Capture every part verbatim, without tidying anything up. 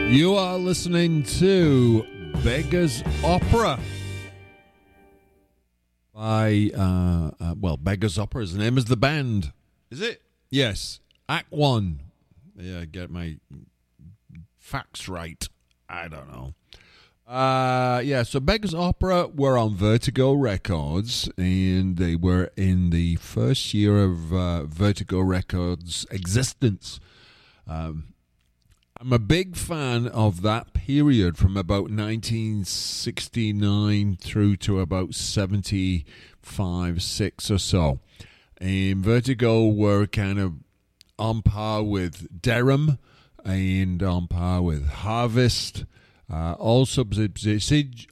You are listening to Beggar's Opera by, uh, uh, well, Beggar's Opera is the name of the band. Is it? Yes. Act One. Yeah, get my facts right. I don't know. Uh, yeah, so Beggar's Opera were on Vertigo Records, and they were in the first year of uh, Vertigo Records' existence. Um, I'm a big fan of that period from about nineteen sixty-nine through to about seventy-five, six or so. And Vertigo were kind of on par with Deram and on par with Harvest. Uh, all subsidiaries,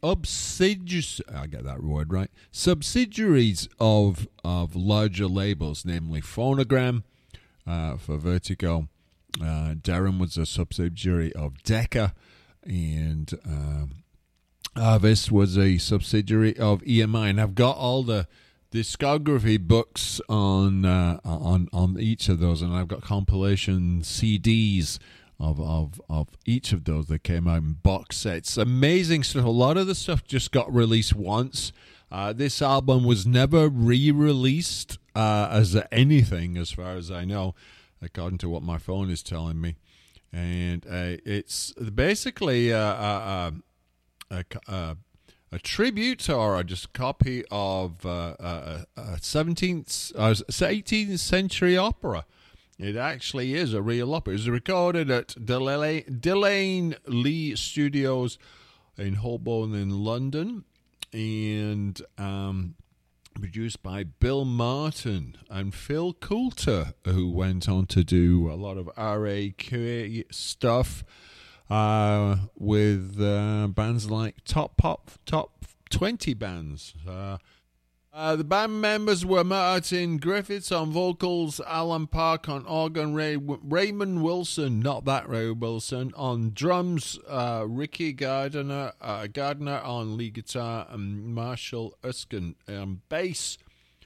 I get that word right, subsidiaries of, of larger labels, namely Phonogram uh, for Vertigo. Uh, Deram was a subsidiary of Decca, and um, Harvest was a subsidiary of E M I. And I've got all the discography books on uh, on on each of those, and I've got compilation C Ds of of of each of those that came out in box sets. Amazing stuff. A lot of the stuff just got released once. Uh, this album was never re-released uh, as anything, as far as I know, according to what my phone is telling me. And uh, it's basically a, a, a, a, a tribute or just a copy of uh, a, a seventeenth, uh, eighteenth century opera. It actually is a real opera. It was recorded at Delane, Delane Lee Studios in Holborn in London, and um, produced by Bill Martin and Phil Coulter, who went on to do a lot of R A Q A stuff uh, with uh, bands like Top Pop, Top twenty bands. Uh, uh, the band members were Martin Griffiths on vocals, Alan Park on organ, Ray, Raymond Wilson, not that Ray Wilson, on drums, uh, Ricky Gardner, uh, Gardner on lead guitar, and Marshall Erskine on bass.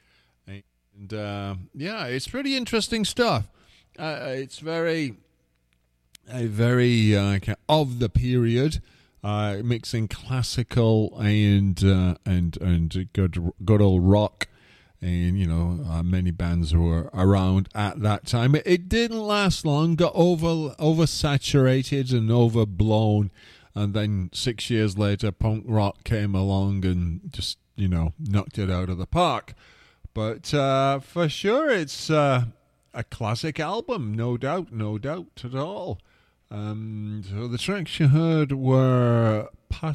And uh, yeah, it's pretty interesting stuff. Uh, it's very, a very uh, of the period. Uh, mixing classical and uh, and and good good old rock, and you know uh, many bands were around at that time. It, it didn't last long. Got over oversaturated and overblown, and then six years later, punk rock came along and just you know knocked it out of the park. But uh, for sure, it's uh, a classic album, no doubt, no doubt at all. Um, so the tracks you heard were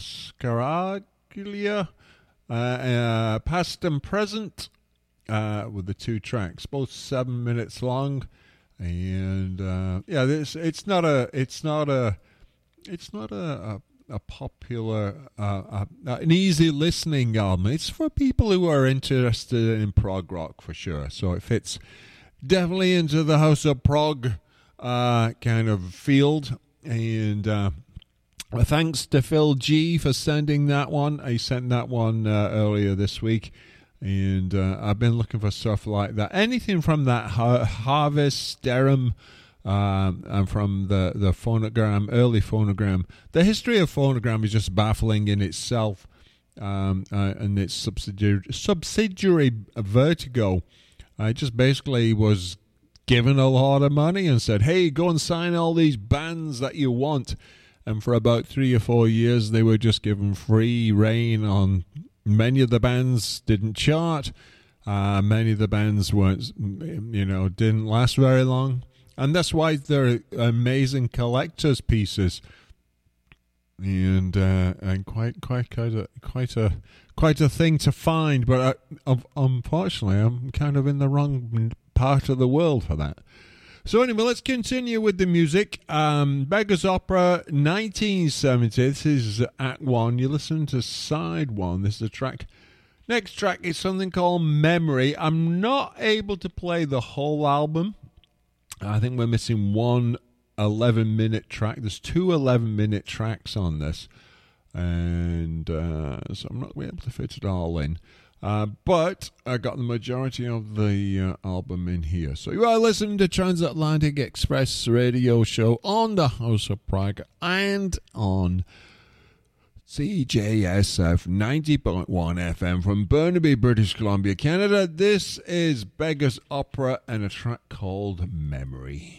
Pascaraglia, uh, uh, Past and Present, uh, with the two tracks, both seven minutes long, and uh, yeah, this it's not a it's not a it's not a, a, a popular uh, uh, an easy listening album. It's for people who are interested in prog rock for sure. So it fits definitely into the House of Prog Uh, kind of field, and uh, thanks to Phil G for sending that one. I sent that one uh, earlier this week, and uh, I've been looking for stuff like that. Anything from that Har- Harvest, Deram, um, and from the, the Phonogram, early Phonogram. The history of Phonogram is just baffling in itself, um, uh, and its subsidiary, subsidiary Vertigo. Uh, it just basically was given a lot of money and said, hey, go and sign all these bands that you want. And for about three or four years, they were just given free reign on. Many of the bands didn't chart. Uh, many of the bands weren't, you know, didn't last very long. And that's why they're amazing collector's pieces. And uh, and quite quite quite a quite a quite a thing to find, but I, unfortunately, I'm kind of in the wrong part of the world for that. So anyway, let's continue with the music. Um, Beggar's Opera, nineteen seventy. This is Act One. You listen to Side One. This is the track. Next track is something called Memory. I'm not able to play the whole album. I think we're missing one eleven-minute track. There's two eleven-minute tracks on this, and uh, so I'm not going to be able to fit it all in. Uh, but I got the majority of the uh, album in here. So you are listening to Transatlantic Express radio show on the House of Prague and on C J S F ninety point one F M from Burnaby, British Columbia, Canada. This is Beggars Opera and a track called Memory.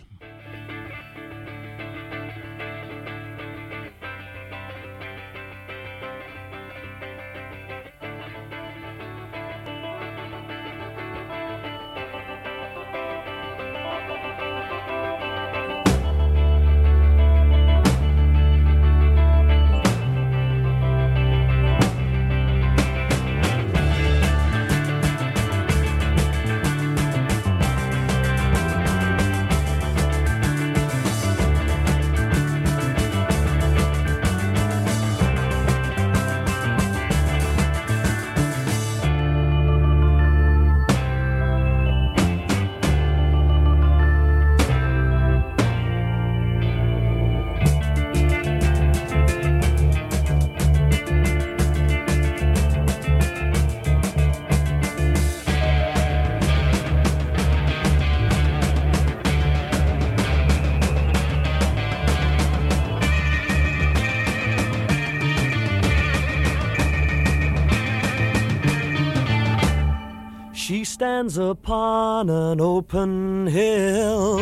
Stands upon an open hill.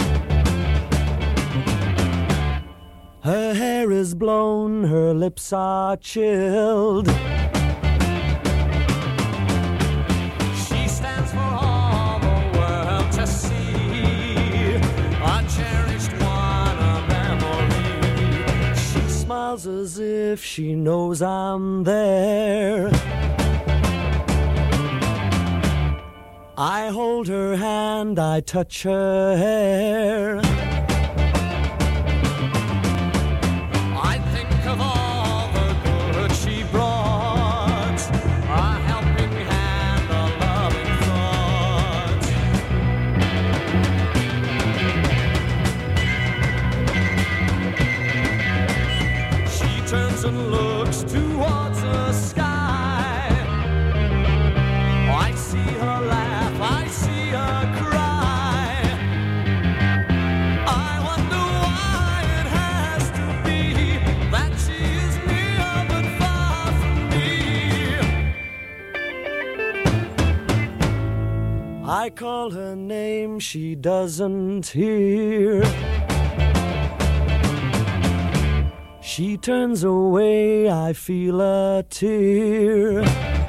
Her hair is blown, her lips are chilled. She stands for all the world to see, a cherished one, a memory. She smiles as if she knows I'm there. I hold her hand, I touch her hair. I think of all the good she brought, a helping hand, a loving thought. She turns and looks towards the sky. I see her laugh, I see her cry. I wonder why it has to be that she is near but far from me. I call her name, she doesn't hear. She turns away, I feel a tear.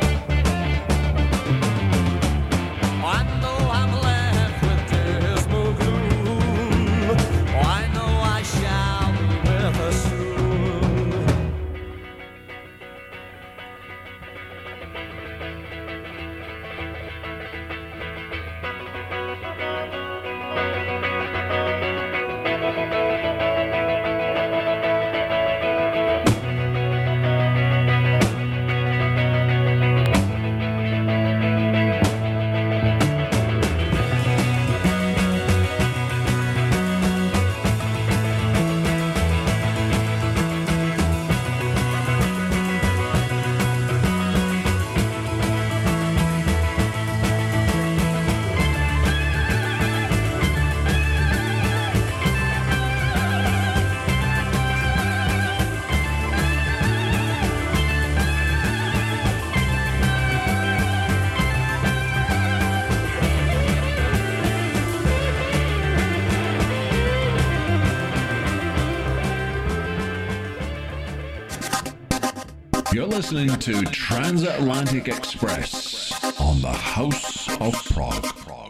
You're listening to Transatlantic Express on the House of Prague.